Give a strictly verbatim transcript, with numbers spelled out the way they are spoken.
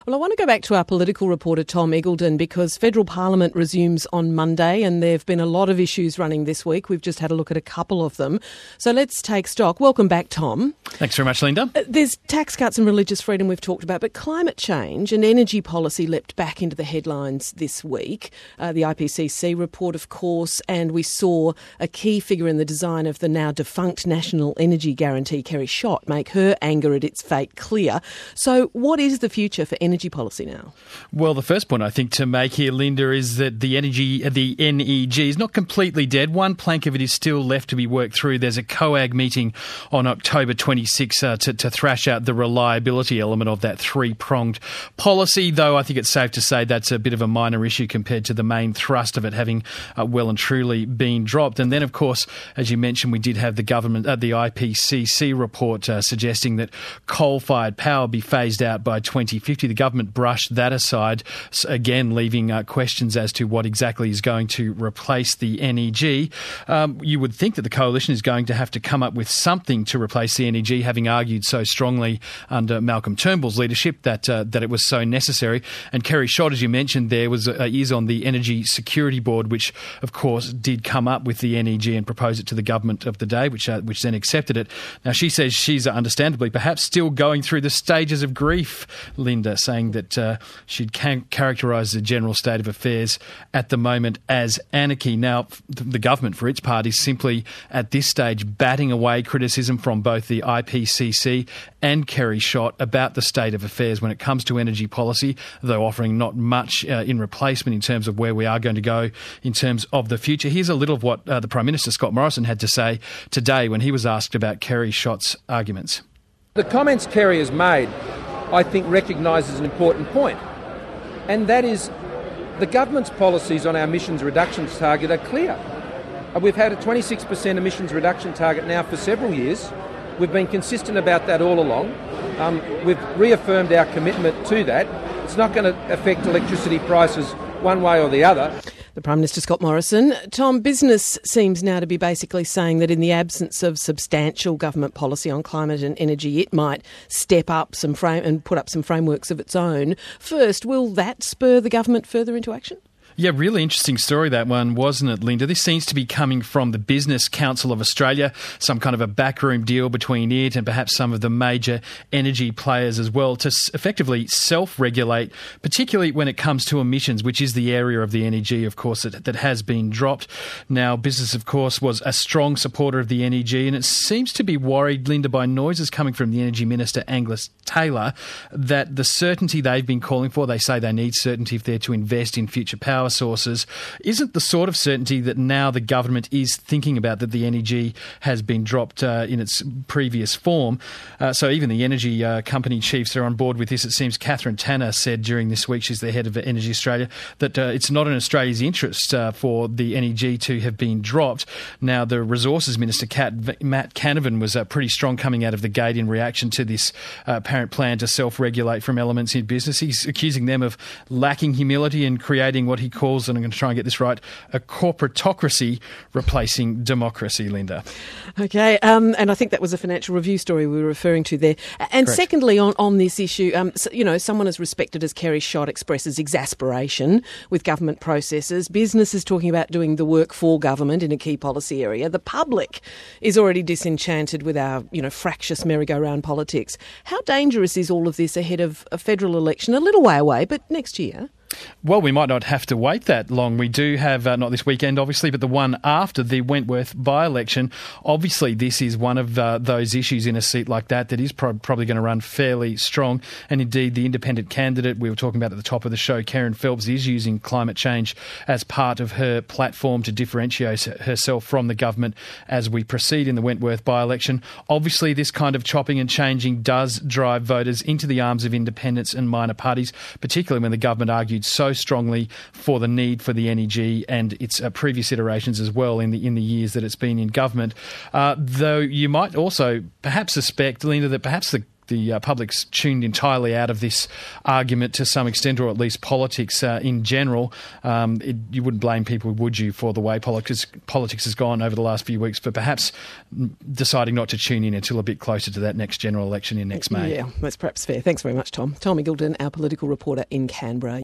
Well, I want to go back to our political reporter, Tom Eggleton, because federal parliament resumes on Monday and there have been a lot of issues running this week. We've just had a look at a couple of them. So let's take stock. Welcome back, Tom. Thanks very much, Linda. Uh, there's tax cuts and religious freedom we've talked about, but climate change and energy policy leapt back into the headlines this week. Uh, the I P C C report, of course, and we saw a key figure in the design of the now defunct National Energy Guarantee, Kerry Schott, make her anger at its fate clear. So what is the future for energy? Energy policy now? Well, the first point I think to make here, Linda, is that the energy, the N E G is not completely dead. One plank of it is still left to be worked through. There's a COAG meeting on October twenty-sixth uh, to, to thrash out the reliability element of that three-pronged policy, though I think it's safe to say that's a bit of a minor issue compared to the main thrust of it having uh, well and truly been dropped. And then, of course, as you mentioned, we did have the government, uh, the I P C C report uh, suggesting that coal-fired power be phased out by twenty fifty. The government brushed that aside, again leaving uh, questions as to what exactly is going to replace the N E G. Um, you would think that the coalition is going to have to come up with something to replace the N E G, having argued so strongly under Malcolm Turnbull's leadership that uh, that it was so necessary. And Kerry Schott, as you mentioned there, was uh, is on the Energy Security Board, which of course did come up with the N E G and propose it to the government of the day, which uh, which then accepted it. Now she says she's uh, understandably perhaps still going through the stages of grief, Linda, saying that uh, she'd can- characterise the general state of affairs at the moment as anarchy. Now, the government, for its part, is simply at this stage batting away criticism from both the I P C C and Kerry Schott about the state of affairs when it comes to energy policy, though offering not much uh, in replacement in terms of where we are going to go in terms of the future. Here's a little of what uh, the Prime Minister, Scott Morrison, had to say today when he was asked about Kerry Schott's arguments. The comments Kerry has made, I think, recognises an important point, and that is the government's policies on our emissions reductions target are clear. We've had a twenty-six percent emissions reduction target now for several years. We've been consistent about that all along. Um, we've reaffirmed our commitment to that. It's not going to affect electricity prices one way or the other. The Prime Minister, Scott Morrison. Tom, business seems now to be basically saying that in the absence of substantial government policy on climate and energy, it might step up some frame and put up some frameworks of its own. First, will that spur the government further into action? Yeah, really interesting story, that one, wasn't it, Linda? This seems to be coming from the Business Council of Australia, some kind of a backroom deal between it and perhaps some of the major energy players as well to effectively self-regulate, particularly when it comes to emissions, which is the area of the N E G, of course, that, that has been dropped. Now, business, of course, was a strong supporter of the N E G, and it seems to be worried, Linda, by noises coming from the Energy Minister, Angus Taylor, that the certainty they've been calling for, they say they need certainty if they're to invest in future power sources, isn't the sort of certainty that now the government is thinking about, that the N E G has been dropped uh, in its previous form. Uh, so even the energy uh, company chiefs are on board with this. It seems Catherine Tanner said during this week, she's the head of Energy Australia, that uh, it's not in Australia's interest uh, for the N E G to have been dropped. Now, the Resources Minister, Kat, Matt Canavan, was uh, pretty strong coming out of the gate in reaction to this uh, apparent plan to self-regulate from elements in business. He's accusing them of lacking humility and creating what he calls, and I'm going to try and get this right, a corporatocracy replacing democracy, Linda. Okay, um, and I think that was a Financial Review story we were referring to there. And Correct. Secondly, on, on this issue, um, so, you know, someone as respected as Kerry Schott expresses exasperation with government processes. Business is talking about doing the work for government in a key policy area. The public is already disenchanted with our, you know, fractious merry-go-round politics. How dangerous is all of this ahead of a federal election? A little way away, but next year. Well, we might not have to wait that long. We do have, uh, not this weekend obviously, but the one after the Wentworth by-election. Obviously, this is one of uh, those issues in a seat like that that is pro- probably going to run fairly strong. And indeed, the independent candidate we were talking about at the top of the show, Kerryn Phelps, is using climate change as part of her platform to differentiate herself from the government as we proceed in the Wentworth by-election. Obviously, this kind of chopping and changing does drive voters into the arms of independents and minor parties, particularly when the government argued so strongly for the need for the N E G and its uh, previous iterations as well in the in the years that it's been in government. Uh, though you might also perhaps suspect, Linda, that perhaps the the uh, public's tuned entirely out of this argument to some extent, or at least politics uh, in general. Um, it, you wouldn't blame people, would you, for the way politics, politics has gone over the last few weeks, but perhaps deciding not to tune in until a bit closer to that next general election in next May. Yeah, that's perhaps fair. Thanks very much, Tom. Tom Eagleton, our political reporter in Canberra.